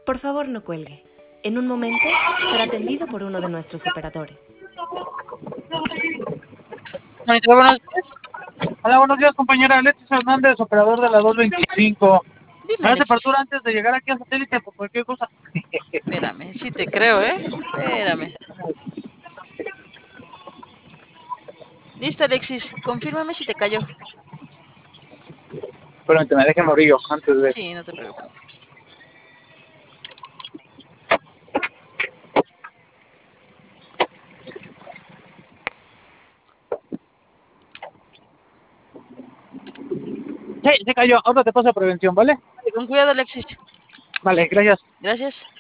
Por favor, no cuelgue. En un momento será atendido por uno de nuestros operadores. Monitor, buenos días. Hola, buenos días, compañera. Alexis Hernández, operador de la 225. Dime, ¿Me hace Alexis. apertura antes de llegar aquí a satélite por cualquier cosa? Espérame, sí te creo, ¿eh? Espérame. Listo, Alexis. Confírmame si te cayó. Permíteme, déjeme abrir antes de... Sí, no te preocupes. Sí, se cayó. Ahora te paso a prevención, ¿vale? Con cuidado, Alexis. Vale, gracias. Gracias.